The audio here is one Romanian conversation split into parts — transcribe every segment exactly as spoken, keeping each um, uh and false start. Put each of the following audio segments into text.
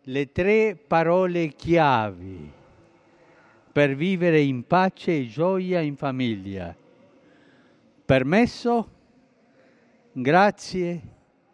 le tre parole chiavi per vivere in pace e gioia in famiglia. Permesso, grazie,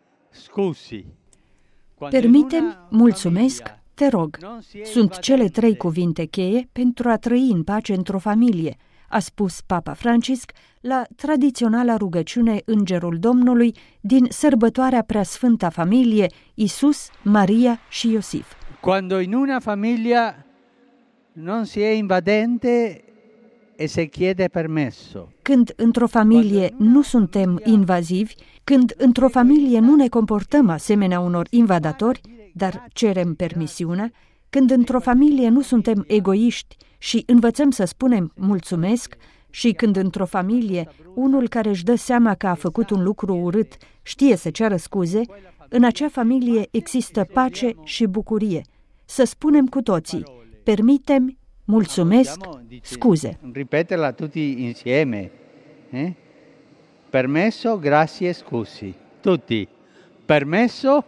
scusi. Permitem, mulțumesc, te rog. Sunt cele trei cuvinte cheie pentru a trăi în pace într-o familie, a spus Papa Francisc la tradiționala rugăciune Îngerul Domnului din sărbătoarea Preasfânta Familie Iisus, Maria și Iosif. Quando in una famiglia non si è invadente e se chiede permesso. Când într-o familie nu suntem invazivi, când într-o familie nu ne comportăm asemenea unor invadatori, dar cerem permisiunea, când într-o familie nu suntem egoiști și învățăm să spunem mulțumesc, și când într-o familie unul care își dă seama că a făcut un lucru urât știe să ceară scuze, în acea familie există pace și bucurie. Să spunem cu toții, permitem, mulțumesc, scuze. Ripetela tutti insieme. Eh? Permesso, grazie, scusi. Tutti. Permesso,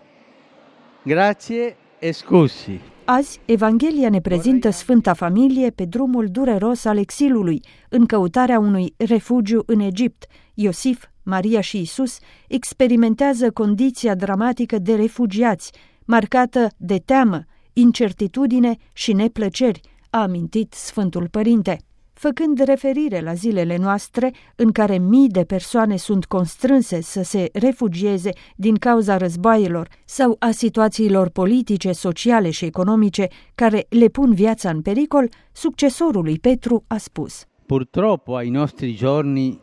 grazie e scusi. Azi, Evanghelia ne prezintă Sfânta Familie pe drumul dureros al exilului, în căutarea unui refugiu în Egipt. Iosif, Maria și Iisus experimentează condiția dramatică de refugiați, marcată de teamă, incertitudine și neplăceri, a amintit Sfântul Părinte. Făcând referire la zilele noastre, în care mii de persoane sunt constrânse să se refugieze din cauza războaielor sau a situațiilor politice, sociale și economice care le pun viața în pericol, succesorul lui Petru a spus: Purtroppo ai nostri giorni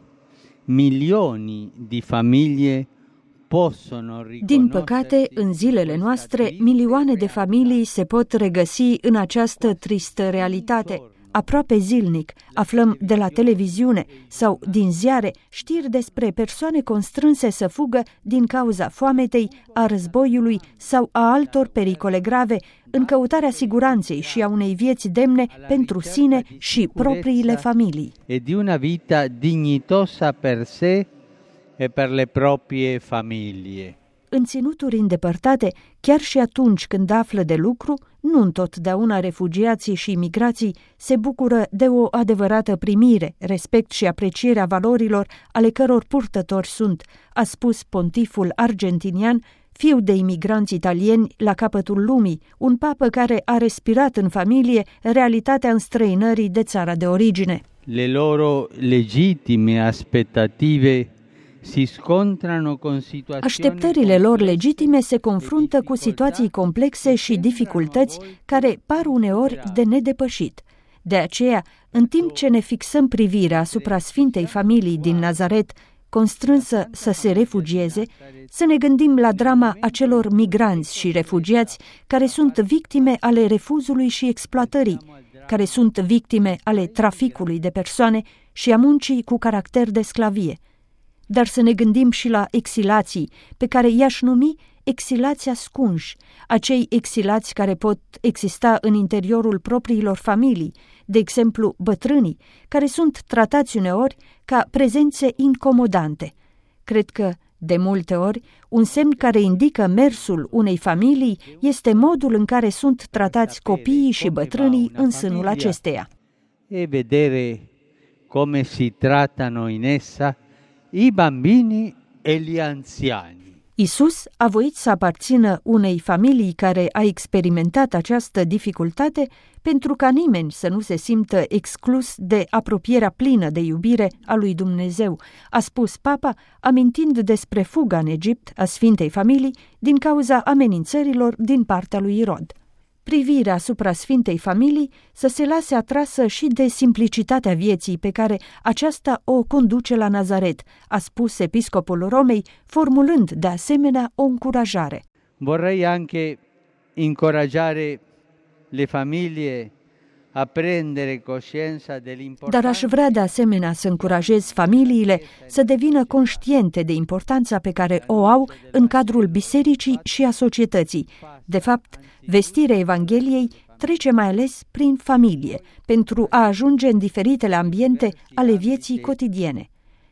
milioni di famiglie possono riconoscere. Din păcate, în zilele noastre, milioane de familii se pot regăsi în această tristă realitate. Aproape zilnic aflăm de la televiziune sau din ziare știri despre persoane constrânse să fugă din cauza foametei, a războiului sau a altor pericole grave, în căutarea siguranței și a unei vieți demne pentru sine și propriile familii. E di una vita dignitosa per sé e per le proprie famiglie. În ținuturi îndepărtate, chiar și atunci când află de lucru, nu întotdeauna refugiații și imigrații se bucură de o adevărată primire, respect și aprecierea valorilor ale căror purtători sunt, a spus pontiful argentinian, fiu de imigranți italieni la capătul lumii, un papă care a respirat în familie realitatea înstrăinării de țara de origine. Le loro legittime aspettative si scontrano con situazioni. Așteptările lor legitime se confruntă cu situații complexe și dificultăți care par uneori de nedepășit. De aceea, în timp ce ne fixăm privirea asupra Sfintei Familii din Nazaret, constrânsă să se refugieze, să ne gândim la drama acelor migranți și refugiați care sunt victime ale refuzului și exploatării, care sunt victime ale traficului de persoane și a muncii cu caracter de sclavie. Dar să ne gândim și la exilații, pe care i-aș numi exilați ascunși, acei exilați care pot exista în interiorul propriilor familii, de exemplu bătrânii, care sunt tratați uneori ca prezențe incomodante. Cred că, de multe ori, un semn care indică mersul unei familii este modul în care sunt tratați copiii și bătrânii în sânul acesteia. E vedere come si trattano in essa i bambini e gli anziani. Iisus a voit să aparțină unei familii care a experimentat această dificultate pentru ca nimeni să nu se simtă exclus de apropierea plină de iubire a lui Dumnezeu, a spus Papa, amintind despre fuga în Egipt a Sfintei Familii din cauza amenințărilor din partea lui Irod. Privirea asupra Sfintei Familii să se lase atrasă și de simplicitatea vieții pe care aceasta o conduce la Nazaret, a spus episcopul Romei, formulând de asemenea o încurajare. Vorrei anche incoraggiare le famiglie a prendere coscienza dell'importanza. Dar aș vrea de asemenea să încurajez familiile să devină conștiente de importanța pe care o au în cadrul bisericii și a societății. De fapt, vestirea Evangheliei trece mai ales prin familie, pentru a ajunge în diferitele ambiente ale vieții cotidiene.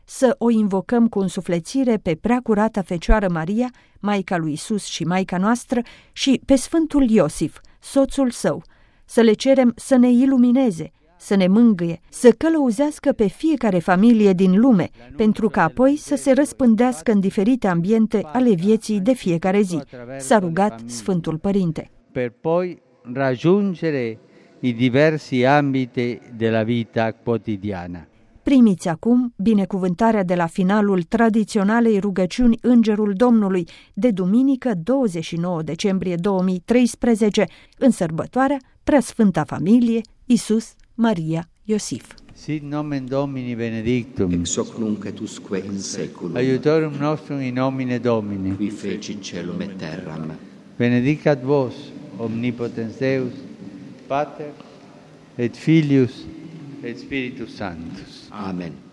să o invocăm cu însuflețire pe Preacurata Fecioară Maria, Maica lui Isus și Maica noastră, și pe Sfântul Iosif, soțul său, să le cerem să ne ilumineze, să ne mângâie, să călăuzească pe fiecare familie din lume, pentru ca apoi să se răspândească în diferite ambiente ale vieții de fiecare zi. S-a rugat Sfântul Părinte. Per poi raggiungere i diversi ambiti della vita quotidiana. Primiți acum binecuvântarea de la finalul tradiționalei rugăciuni Îngerul Domnului de duminică douăzeci și nouă decembrie două mii treisprezece, în sărbătoarea Preasfânta Familie Isus, Maria, Iosif. Sit nomen Domini benedictum, ex hoc nunc et usque in seculum, aiutorium nostrum in nomine Domini, qui feci celum et terram. benedicat vos, omnipotens Deus, Pater, et Filius, et Spiritus Sanctus. Amen.